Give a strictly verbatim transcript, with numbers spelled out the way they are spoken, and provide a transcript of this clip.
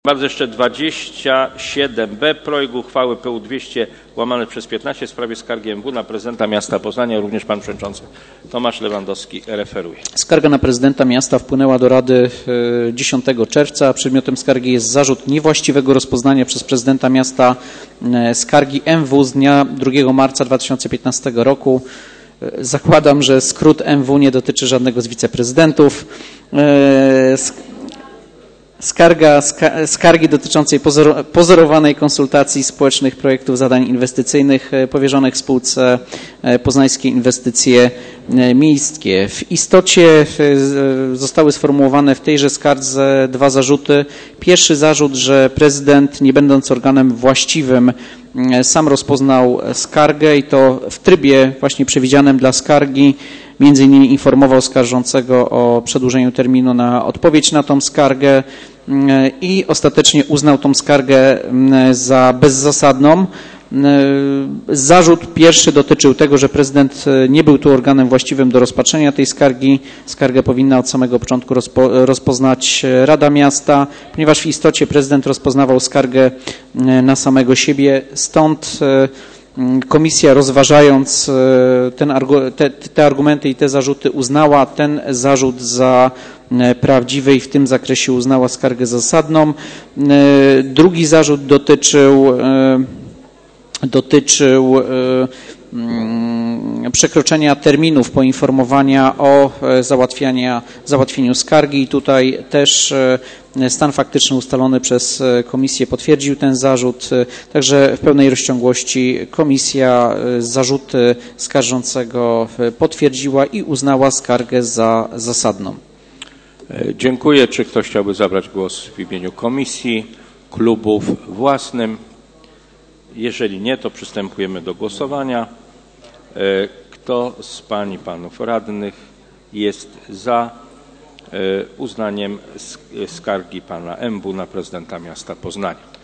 Bardzo jeszcze dwadzieścia siedem B. Projekt uchwały P U dwieście łamane przez piętnaście w sprawie skargi M W na prezydenta miasta Poznania. Również pan przewodniczący Tomasz Lewandowski referuje. Skarga na prezydenta miasta wpłynęła do Rady dziesiątego czerwca. Przedmiotem skargi jest zarzut niewłaściwego rozpoznania przez prezydenta miasta skargi M W z dnia drugiego marca dwa tysiące piętnastego roku. Zakładam, że skrót M W nie dotyczy żadnego z wiceprezydentów. Skarga, skargi dotyczącej pozor, pozorowanej konsultacji społecznych projektów zadań inwestycyjnych powierzonych spółce Poznańskie Inwestycje Miejskie. W istocie zostały sformułowane w tejże skardze dwa zarzuty. Pierwszy zarzut, że prezydent, nie będąc organem właściwym, sam rozpoznał skargę i to w trybie właśnie przewidzianym dla skargi. Między innymi informował skarżącego o przedłużeniu terminu na odpowiedź na tą skargę i ostatecznie uznał tą skargę za bezzasadną. Zarzut pierwszy dotyczył tego, że prezydent nie był tu organem właściwym do rozpatrzenia tej skargi. Skargę powinna od samego początku rozpo, rozpoznać Rada Miasta, ponieważ w istocie prezydent rozpoznawał skargę na samego siebie. Stąd komisja, rozważając ten, te, te argumenty i te zarzuty, uznała ten zarzut za prawdziwy i w tym zakresie uznała skargę zasadną. Drugi zarzut dotyczył, dotyczył przekroczenia terminów poinformowania o załatwiania, załatwieniu skargi. I tutaj też stan faktyczny ustalony przez komisję potwierdził ten zarzut. Także w pełnej rozciągłości komisja zarzuty skarżącego potwierdziła i uznała skargę za zasadną. Dziękuję. Czy ktoś chciałby zabrać głos w imieniu komisji, klubów, własnym? Jeżeli nie, to przystępujemy do głosowania. Kto z pań i panów radnych jest za uznaniem skargi pana M W na prezydenta miasta Poznania?